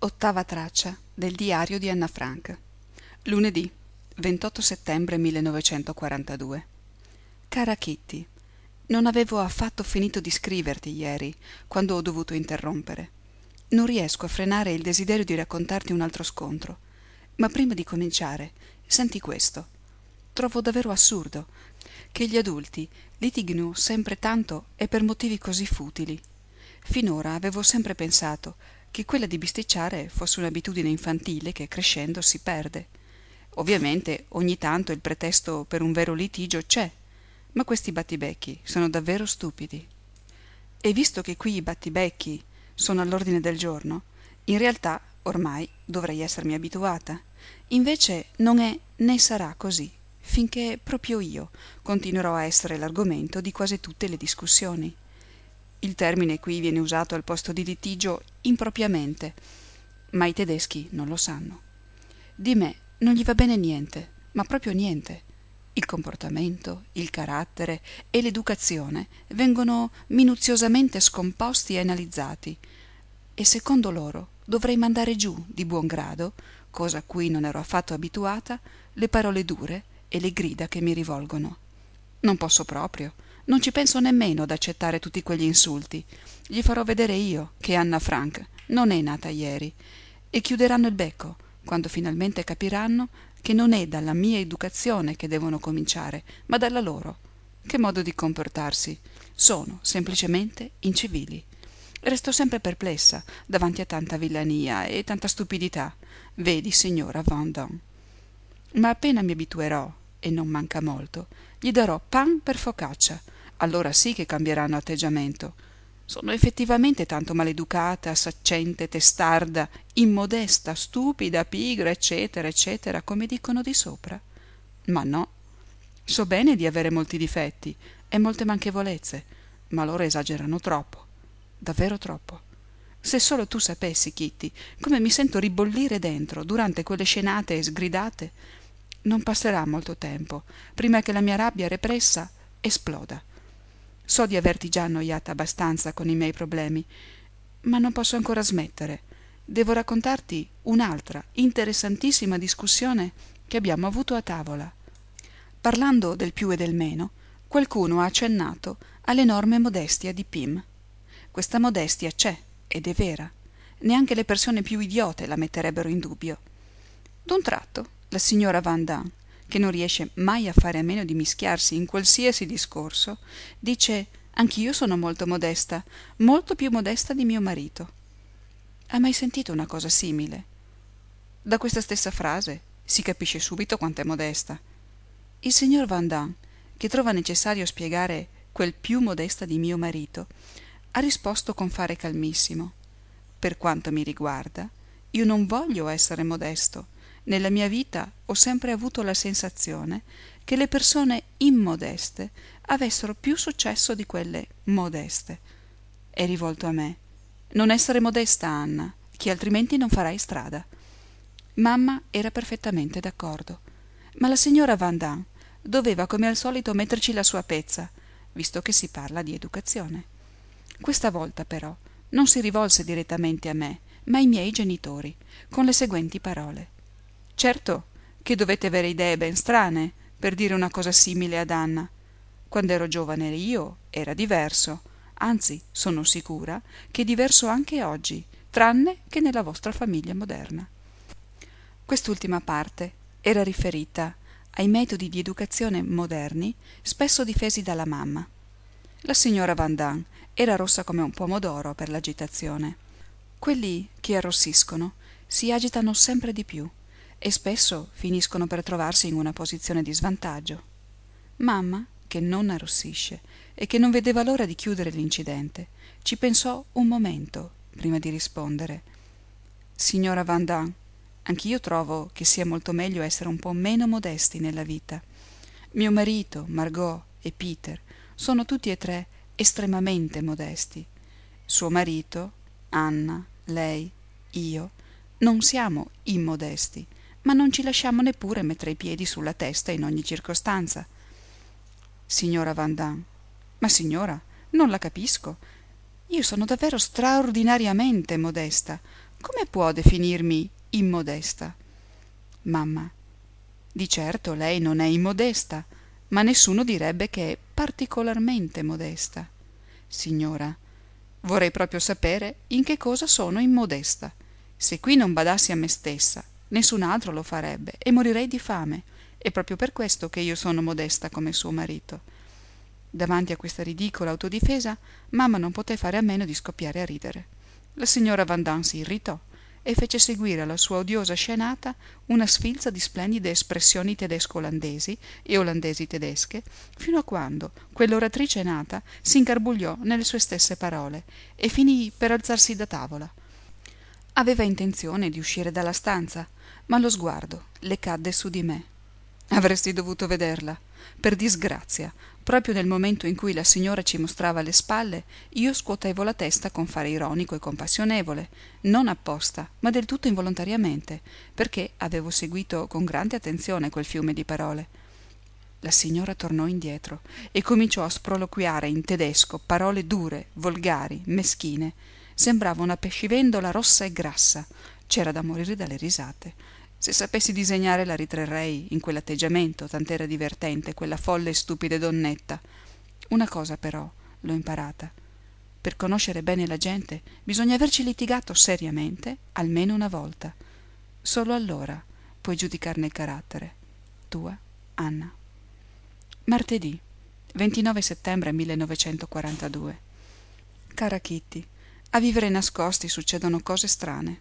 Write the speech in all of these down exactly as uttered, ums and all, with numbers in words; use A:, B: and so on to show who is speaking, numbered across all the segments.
A: Ottava traccia del diario di Anna Frank. Lunedì, ventotto settembre millenovecentoquarantadue. Cara Kitty, non avevo affatto finito di scriverti ieri, quando ho dovuto interrompere. Non riesco a frenare il desiderio di raccontarti un altro scontro. Ma prima di cominciare, senti questo. Trovo davvero assurdo che gli adulti litighino sempre tanto e per motivi così futili. Finora avevo sempre pensato che quella di bisticciare fosse un'abitudine infantile che crescendo si perde. Ovviamente ogni tanto il pretesto per un vero litigio c'è, ma questi battibecchi sono davvero stupidi. E visto che qui i battibecchi sono all'ordine del giorno, in realtà ormai dovrei essermi abituata. Invece non è né sarà così, finché proprio io continuerò a essere l'argomento di quasi tutte le discussioni. Il termine qui viene usato al posto di litigio impropriamente, ma i tedeschi non lo sanno. Di me non gli va bene niente, ma proprio niente. Il comportamento, il carattere e l'educazione vengono minuziosamente scomposti e analizzati, e secondo loro dovrei mandare giù di buon grado, cosa a cui non ero affatto abituata, le parole dure e le grida che mi rivolgono. Non posso proprio. Non ci penso nemmeno ad accettare tutti quegli insulti. Gli farò vedere io che Anna Frank non è nata ieri, e chiuderanno il becco quando finalmente capiranno che non è dalla mia educazione che devono cominciare, ma dalla loro. Che modo di comportarsi! Sono semplicemente incivili. Resto sempre perplessa davanti a tanta villania e tanta stupidità. Vedi, signora Van Damme. Ma appena mi abituerò, e non manca molto, gli darò pan per focaccia. Allora sì che cambieranno atteggiamento. Sono effettivamente tanto maleducata, saccente, testarda, immodesta, stupida, pigra, eccetera, eccetera, come dicono di sopra? Ma no. So bene di avere molti difetti e molte manchevolezze, ma loro esagerano troppo, davvero troppo. Se solo tu sapessi, Kitty, come mi sento ribollire dentro durante quelle scenate e sgridate, non passerà molto tempo prima che la mia rabbia repressa esploda. So di averti già annoiata abbastanza con i miei problemi, ma non posso ancora smettere. Devo raccontarti un'altra interessantissima discussione che abbiamo avuto a tavola. Parlando del più e del meno, qualcuno ha accennato all'enorme modestia di Pim. Questa modestia c'è ed è vera. Neanche le persone più idiote la metterebbero in dubbio. D'un tratto, la signora Van Damme, che non riesce mai a fare a meno di mischiarsi in qualsiasi discorso, dice: «Anch'io sono molto modesta, molto più modesta di mio marito». Ha mai sentito una cosa simile? Da questa stessa frase si capisce subito quanto è modesta. Il signor Van Damme, che trova necessario spiegare quel più modesta di mio marito, ha risposto con fare calmissimo: «Per quanto mi riguarda, io non voglio essere modesto. Nella mia vita ho sempre avuto la sensazione che le persone immodeste avessero più successo di quelle modeste». È rivolto a me: «Non essere modesta, Anna, che altrimenti non farai strada». Mamma era perfettamente d'accordo, ma la signora Van Damme doveva come al solito metterci la sua pezza, visto che si parla di educazione. Questa volta però non si rivolse direttamente a me, ma ai miei genitori, con le seguenti parole: «Certo che dovete avere idee ben strane per dire una cosa simile ad Anna. Quando ero giovane io era diverso, anzi sono sicura che è diverso anche oggi, tranne che nella vostra famiglia moderna». Quest'ultima parte era riferita ai metodi di educazione moderni spesso difesi dalla mamma. La signora Van Damme era rossa come un pomodoro per l'agitazione. Quelli che arrossiscono si agitano sempre di più e spesso finiscono per trovarsi in una posizione di svantaggio. Mamma, che non arrossisce e che non vedeva l'ora di chiudere l'incidente, ci pensò un momento prima di rispondere: «Signora Van Damme, anch'io trovo che sia molto meglio essere un po' meno modesti nella vita. Mio marito, Margot e Peter sono tutti e tre estremamente modesti. Suo marito, Anna, lei, io non siamo immodesti, ma non ci lasciamo neppure mettere i piedi sulla testa in ogni circostanza». «Signora Van Damme, ma signora, non la capisco. Io sono davvero straordinariamente modesta, come può definirmi immodesta? Mamma: di certo lei non è immodesta, ma nessuno direbbe che è particolarmente modesta. Signora, vorrei proprio sapere in che cosa sono immodesta. Se qui non badassi a me stessa, nessun altro lo farebbe e morirei di fame. È proprio per questo che io sono modesta come suo marito. Davanti a questa ridicola autodifesa, mamma non poté fare a meno di scoppiare a ridere. La signora Van Daan si irritò e fece seguire alla sua odiosa scenata una sfilza di splendide espressioni tedesco-olandesi e olandesi-tedesche, fino a quando quell'oratrice nata s'ingarbugliò nelle sue stesse parole e finì per alzarsi da tavola. Aveva intenzione di uscire dalla stanza, ma lo sguardo le cadde su di me. Avresti dovuto vederla. Per disgrazia, proprio nel momento in cui la signora ci mostrava le spalle, io scuotevo la testa con fare ironico e compassionevole, non apposta, ma del tutto involontariamente, perché avevo seguito con grande attenzione quel fiume di parole. La signora tornò indietro e cominciò a sproloquiare in tedesco parole dure, volgari, meschine. Sembrava una pescivendola rossa e grassa. C'era da morire dalle risate. Se sapessi disegnare la ritrarrei in quell'atteggiamento, tant'era divertente, quella folle e stupida donnetta. Una cosa però l'ho imparata. Per conoscere bene la gente bisogna averci litigato seriamente almeno una volta. Solo allora puoi giudicarne il carattere. Tua Anna. Martedì, ventinove settembre millenovecentoquarantadue. Cara Kitty, a vivere nascosti succedono cose strane.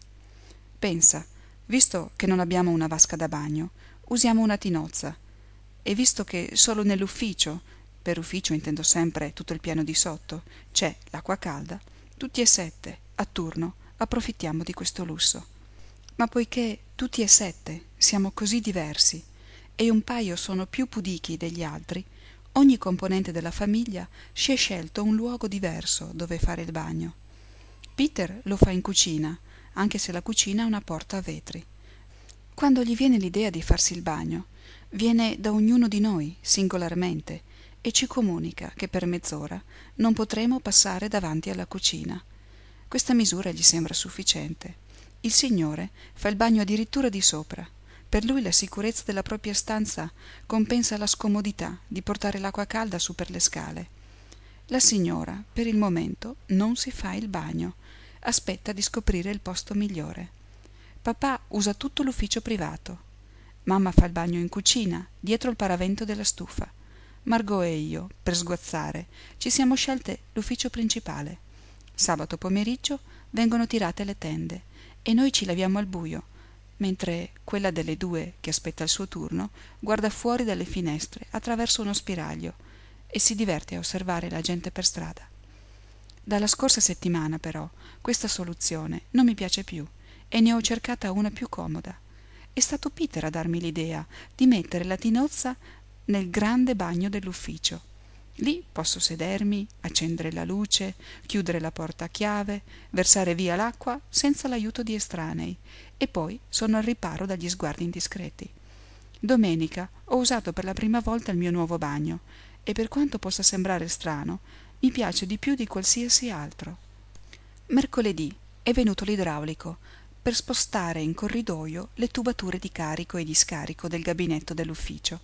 A: Pensa, visto che non abbiamo una vasca da bagno, usiamo una tinozza, e visto che solo nell'ufficio, per ufficio intendo sempre tutto il piano di sotto, c'è l'acqua calda, tutti e sette, a turno, approfittiamo di questo lusso. Ma poiché tutti e sette siamo così diversi e un paio sono più pudichi degli altri, ogni componente della famiglia si è scelto un luogo diverso dove fare il bagno. Peter lo fa in cucina, anche se la cucina ha una porta a vetri. Quando gli viene l'idea di farsi il bagno, viene da ognuno di noi singolarmente e ci comunica che per mezz'ora non potremo passare davanti alla cucina. Questa misura gli sembra sufficiente. Il signore fa il bagno addirittura di sopra. Per lui la sicurezza della propria stanza compensa la scomodità di portare l'acqua calda su per le scale. La signora, per il momento, non si fa il bagno. Aspetta di scoprire il posto migliore. Papà usa tutto l'ufficio privato. Mamma fa il bagno in cucina, dietro il paravento della stufa. Margot e io, per sguazzare, ci siamo scelte l'ufficio principale. Sabato pomeriggio vengono tirate le tende e noi ci laviamo al buio, mentre quella delle due, che aspetta il suo turno, guarda fuori dalle finestre attraverso uno spiraglio e si diverte a osservare la gente per strada. Dalla scorsa settimana, però, questa soluzione non mi piace più e ne ho cercata una più comoda. È stato Peter a darmi l'idea di mettere la tinozza nel grande bagno dell'ufficio. Lì posso sedermi, accendere la luce, chiudere la porta a chiave, versare via l'acqua senza l'aiuto di estranei e poi sono al riparo dagli sguardi indiscreti. Domenica ho usato per la prima volta il mio nuovo bagno e per quanto possa sembrare strano, mi piace di più di qualsiasi altro. Mercoledì è venuto l'idraulico per spostare in corridoio le tubature di carico e di scarico del gabinetto dell'ufficio.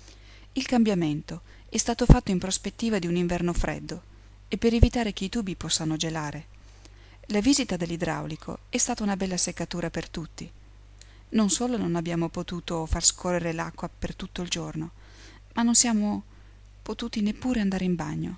A: Il cambiamento è stato fatto in prospettiva di un inverno freddo e per evitare che i tubi possano gelare. La visita dell'idraulico è stata una bella seccatura per tutti. Non solo non abbiamo potuto far scorrere l'acqua per tutto il giorno, ma non siamo potuti neppure andare in bagno.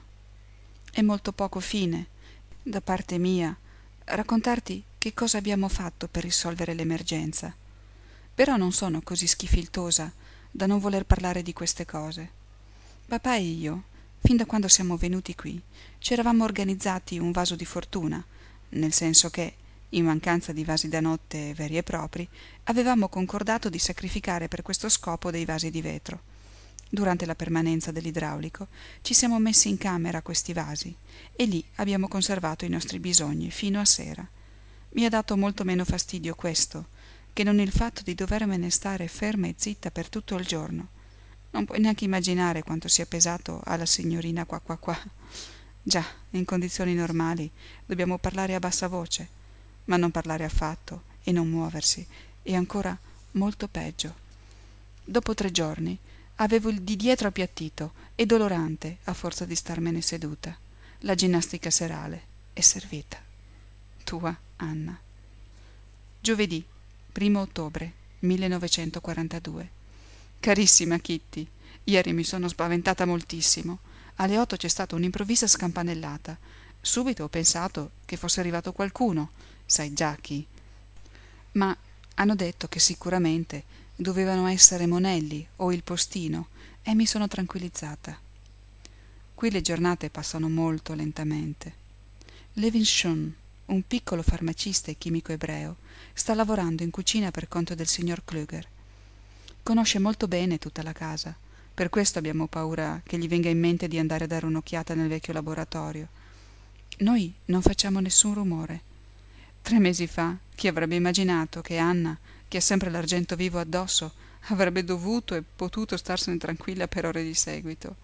A: È molto poco fine, da parte mia, raccontarti che cosa abbiamo fatto per risolvere l'emergenza. Però non sono così schifiltosa da non voler parlare di queste cose. Papà e io, fin da quando siamo venuti qui, ci eravamo organizzati un vaso di fortuna, nel senso che, in mancanza di vasi da notte veri e propri, avevamo concordato di sacrificare per questo scopo dei vasi di vetro. Durante la permanenza dell'idraulico ci siamo messi in camera questi vasi e lì abbiamo conservato i nostri bisogni fino a sera. Mi ha dato molto meno fastidio questo che non il fatto di dovermene stare ferma e zitta per tutto il giorno. Non puoi neanche immaginare quanto sia pesato alla signorina qua qua qua. Già, in condizioni normali dobbiamo parlare a bassa voce, ma non parlare affatto e non muoversi, e ancora molto peggio. Dopo tre giorni avevo il di dietro appiattito e dolorante a forza di starmene seduta. La ginnastica serale è servita. Tua Anna. Giovedì, primo ottobre millenovecentoquarantadue. Carissima Kitty, ieri mi sono spaventata moltissimo. Alle otto c'è stata un'improvvisa scampanellata. Subito ho pensato che fosse arrivato qualcuno, sai già chi. Ma hanno detto che sicuramente dovevano essere Monelli o il postino e mi sono tranquillizzata. Qui le giornate passano molto lentamente. Levinson, un piccolo farmacista e chimico ebreo, sta lavorando in cucina per conto del signor Klüger. Conosce molto bene tutta la casa, per questo abbiamo paura che gli venga in mente di andare a dare un'occhiata nel vecchio laboratorio. Noi non facciamo nessun rumore. Tre mesi fa chi avrebbe immaginato che Anna, che ha sempre l'argento vivo addosso, avrebbe dovuto e potuto starsene tranquilla per ore di seguito.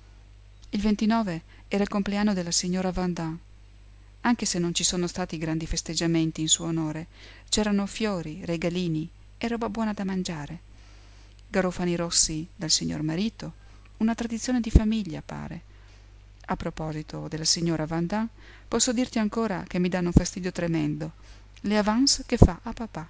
A: Il ventinove era il compleanno della signora Van Damme. Anche se non ci sono stati grandi festeggiamenti in suo onore, c'erano fiori, regalini e roba buona da mangiare. Garofani rossi dal signor marito, una tradizione di famiglia, pare. A proposito della signora Van Damme, posso dirti ancora che mi danno un fastidio tremendo le avance che fa a papà.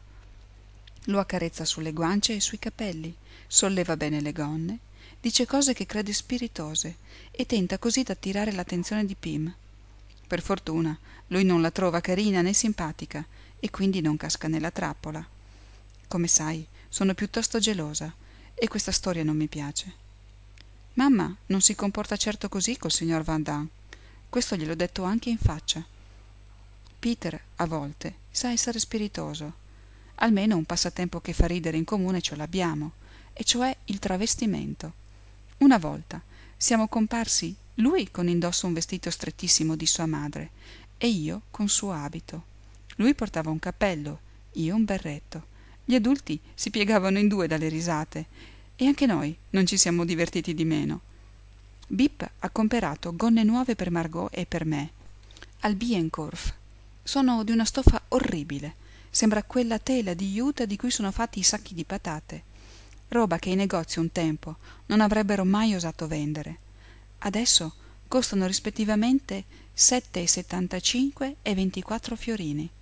A: Lo accarezza sulle guance e sui capelli, solleva bene le gonne, dice cose che crede spiritose e tenta così d'attirare l'attenzione di Pim. Per fortuna lui non la trova carina né simpatica e quindi non casca nella trappola. Come sai, sono piuttosto gelosa e questa storia non mi piace. Mamma non si comporta certo così col signor Van Damme, questo gliel'ho detto anche in faccia. Peter, a volte, sa essere spiritoso. Almeno un passatempo che fa ridere in comune ce l'abbiamo, e cioè il travestimento. Una volta siamo comparsi lui con indosso un vestito strettissimo di sua madre e io con suo abito. Lui portava un cappello, io un berretto. Gli adulti si piegavano in due dalle risate e anche noi non ci siamo divertiti di meno. Bip ha comperato gonne nuove per Margot e per me al Bienkorf. Sono di una stoffa orribile, sembra quella tela di juta di cui sono fatti i sacchi di patate, roba che i negozi un tempo non avrebbero mai osato vendere. Adesso costano rispettivamente sette e settantacinque e ventiquattro fiorini.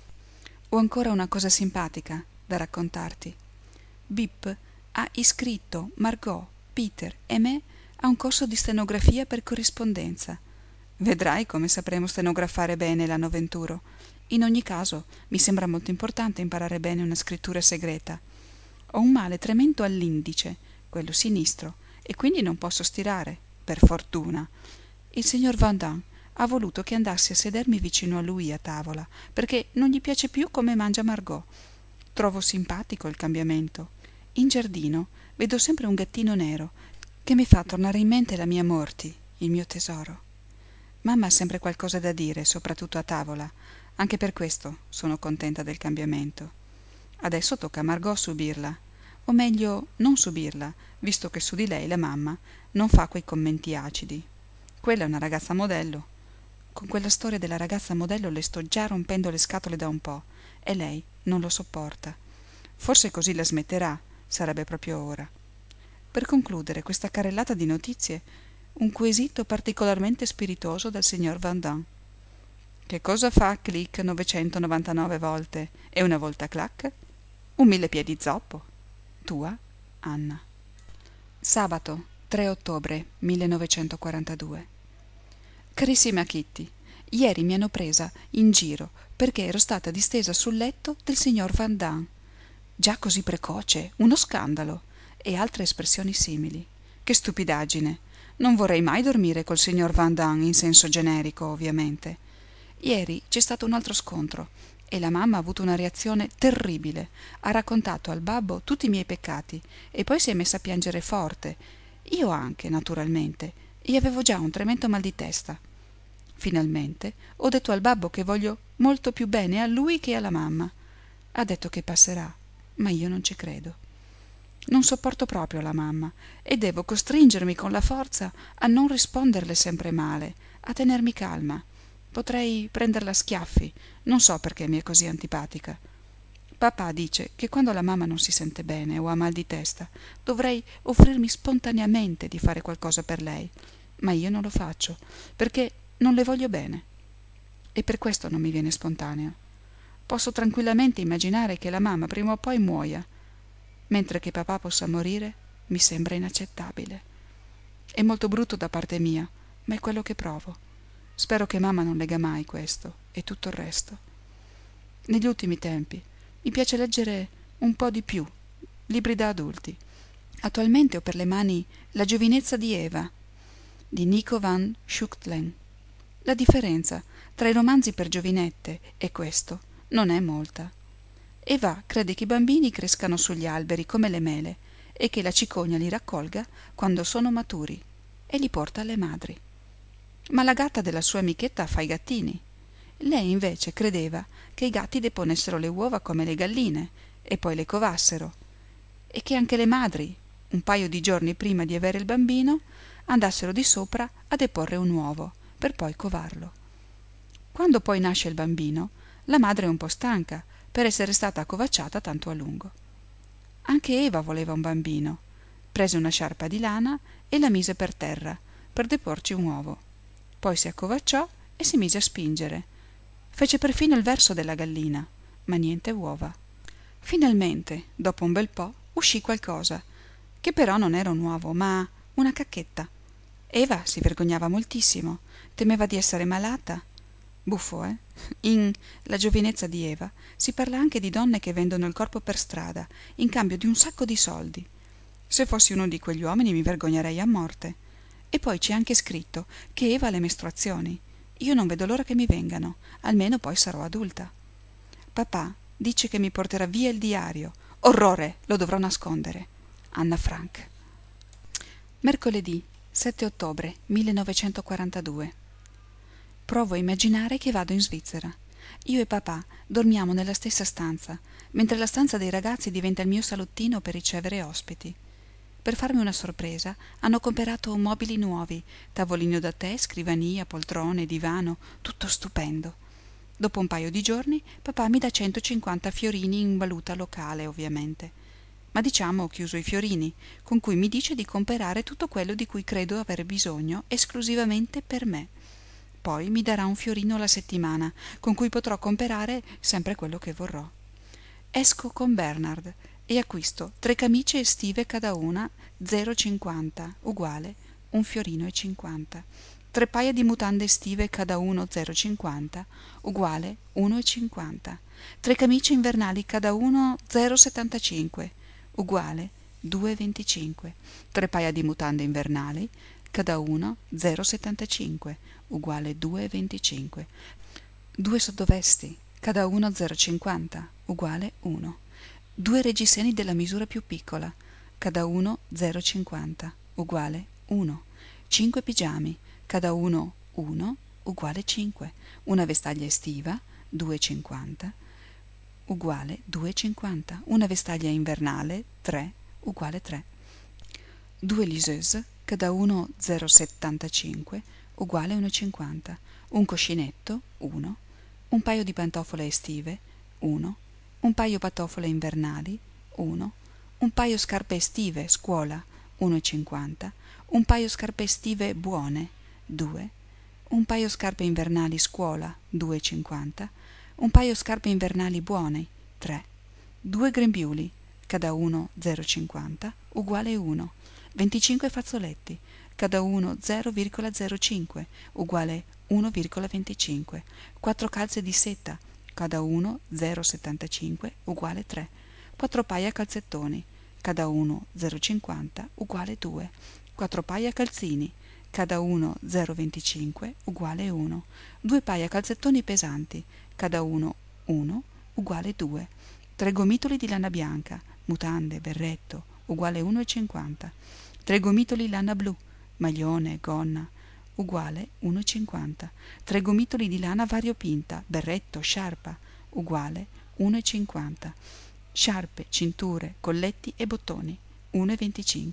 A: Ho ancora una cosa simpatica da raccontarti. Bip ha iscritto Margot, Peter e me a un corso di stenografia per corrispondenza. Vedrai come sapremo stenografare bene l'anno venturo. In ogni caso mi sembra molto importante imparare bene una scrittura segreta. Ho un male tremendo all'indice, quello sinistro, e quindi non posso stirare, per fortuna. Il signor Van Damme ha voluto che andassi a sedermi vicino a lui a tavola, perché non gli piace più come mangia Margot. Trovo simpatico il cambiamento. In giardino vedo sempre un gattino nero che mi fa tornare in mente la mia Morty, il mio tesoro. Mamma ha sempre qualcosa da dire, soprattutto a tavola. Anche per questo sono contenta del cambiamento. Adesso tocca a Margot subirla, o meglio non subirla, visto che su di lei la mamma non fa quei commenti acidi. Quella è una ragazza modello. Con quella storia della ragazza modello le sto già rompendo le scatole da un po' e lei non lo sopporta. Forse così la smetterà, sarebbe proprio ora. Per concludere questa carrellata di notizie, un quesito particolarmente spiritoso dal signor Van Damme. Che cosa fa clic novecentonovantanove volte e una volta clac? Un mille piedi zoppo. Tua Anna. Sabato tre ottobre millenovecentoquarantadue. Carissima Kitty, ieri mi hanno presa in giro perché ero stata distesa sul letto del signor Van Damme. Già così precoce, uno scandalo, e altre espressioni simili. Che stupidaggine! Non vorrei mai dormire col signor Van Damme in senso generico, ovviamente. Ieri c'è stato un altro scontro e la mamma ha avuto una reazione terribile. Ha raccontato al babbo tutti i miei peccati e poi si è messa a piangere forte. Io anche, naturalmente, e avevo già un tremendo mal di testa. Finalmente ho detto al babbo che voglio molto più bene a lui che alla mamma. Ha detto che passerà, ma io non ci credo. Non sopporto proprio la mamma e devo costringermi con la forza a non risponderle sempre male, a tenermi calma. Potrei prenderla a schiaffi, non so perché mi è così antipatica. Papà dice che quando la mamma non si sente bene o ha mal di testa dovrei offrirmi spontaneamente di fare qualcosa per lei, ma io non lo faccio perché non le voglio bene e per questo non mi viene spontaneo. Posso tranquillamente immaginare che la mamma prima o poi muoia, mentre che papà possa morire mi sembra inaccettabile. È molto brutto da parte mia, ma è quello che provo. Spero che mamma non legga mai questo e tutto il resto. Negli ultimi tempi mi piace leggere un po' di più libri da adulti. Attualmente ho per le mani La giovinezza di Eva di Nico van Schuchtlen. La differenza tra i romanzi per giovinette e questo non è molta. Eva crede che i bambini crescano sugli alberi come le mele e che la cicogna li raccolga quando sono maturi e li porta alle madri. Ma la gatta della sua amichetta fa i gattini. Lei invece credeva che i gatti deponessero le uova come le galline e poi le covassero, e che anche le madri, un paio di giorni prima di avere il bambino, andassero di sopra a deporre un uovo per poi covarlo. Quando poi nasce il bambino, la madre è un po' stanca per essere stata accovacciata tanto a lungo. Anche Eva voleva un bambino. Prese una sciarpa di lana e la mise per terra per deporci un uovo. Poi si accovacciò e si mise a spingere. Fece perfino il verso della gallina, ma niente uova. Finalmente, dopo un bel po', uscì qualcosa, che però non era un uovo, ma una cacchetta. Eva si vergognava moltissimo, temeva di essere malata. Buffo, eh? In La giovinezza di Eva si parla anche di donne che vendono il corpo per strada in cambio di un sacco di soldi. Se fossi uno di quegli uomini mi vergognerei a morte. E poi c'è anche scritto che Eva ha le mestruazioni. Io non vedo l'ora che mi vengano, almeno poi sarò adulta. Papà dice che mi porterà via il diario. Orrore, lo dovrò nascondere. Anna Frank. Mercoledì sette ottobre millenovecentoquarantadue. Provo a immaginare che vado in Svizzera. Io e papà dormiamo nella stessa stanza, mentre la stanza dei ragazzi diventa il mio salottino per ricevere ospiti. Per farmi una sorpresa hanno comperato mobili nuovi, tavolino da tè, scrivania, poltrone, divano, tutto stupendo. Dopo un paio di giorni papà mi dà centocinquanta fiorini in valuta locale, ovviamente. Ma diciamo ho chiuso i fiorini, con cui mi dice di comperare tutto quello di cui credo avere bisogno esclusivamente per me. Poi mi darà un fiorino alla settimana, con cui potrò comperare sempre quello che vorrò. Esco con Bernard e acquisto tre camicie estive cada una zero virgola cinquanta, uguale un fiorino e cinquanta. Tre paia di mutande estive cada uno zero virgola cinquanta, uguale uno e cinquanta. Tre camicie invernali cada uno zero virgola settantacinque, uguale due e venticinque. Tre paia di mutande invernali cada uno zero virgola settantacinque, uguale due e venticinque. Due sottovesti, cada uno zero virgola cinquanta, uguale uno. Due reggiseni della misura più piccola, cada uno zero virgola cinquanta, uguale uno. Cinque pigiami, cada uno uno, uguale cinque. Una vestaglia estiva, due e cinquanta, uguale due e cinquanta. Una vestaglia invernale, tre, uguale tre. Due liseuse, cada uno zero virgola settantacinque, uguale uno e cinquanta. Un cuscinetto, uno. Un paio di pantofole estive, uno. Un paio pantofole invernali, uno. Un paio scarpe estive, scuola, uno e cinquanta. Un paio scarpe estive buone, due. Un paio scarpe invernali scuola, due e cinquanta. Un paio scarpe invernali buone, tre. Due grembiuli, cada uno zero virgola cinquanta, uguale uno. venticinque fazzoletti, cada uno zero virgola zero cinque, uguale uno virgola venticinque. Quattro calze di seta, cada uno zero virgola settantacinque, uguale tre. Quattro paia calzettoni, cada uno zero virgola cinquanta, uguale due. Quattro paia calzini, cada uno zero virgola venticinque, uguale uno. Due paia calzettoni pesanti, cada uno uno, uguale due. Tre gomitoli di lana bianca, mutande, berretto, uguale uno e cinquanta. Tre gomitoli lana blu, maglione, gonna, uguale uno e cinquanta. Tre gomitoli di lana variopinta, berretto, sciarpa, uguale uno e cinquanta. Sciarpe, cinture, colletti e bottoni, uno e venticinque.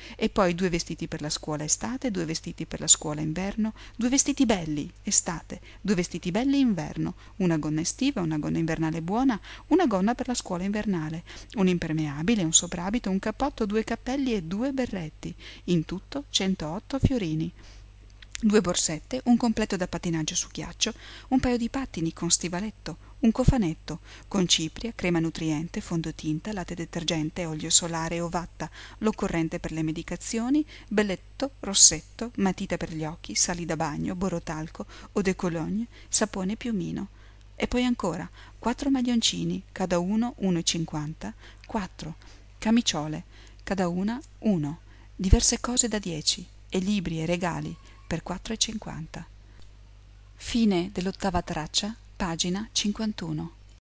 A: e poi due vestiti per la scuola estate, due vestiti per la scuola inverno, due vestiti belli estate, due vestiti belli inverno, una gonna estiva, una gonna invernale buona, una gonna per la scuola invernale, un impermeabile, un soprabito, un cappotto, due cappelli e due berretti, in tutto centootto fiorini. Due borsette, un completo da pattinaggio su ghiaccio, un paio di pattini con stivaletto, un cofanetto con cipria, crema nutriente, fondotinta, latte detergente, olio solare, ovatta, l'occorrente per le medicazioni, belletto, rossetto, matita per gli occhi, sali da bagno, borotalco, eau de cologne, sapone e piumino. E poi ancora quattro maglioncini, cada uno uno e cinquanta, quattro camiciole, cada una uno, diverse cose da dieci, e libri e regali per quattro e cinquanta. Fine dell'ottava traccia, pagina cinquantuno.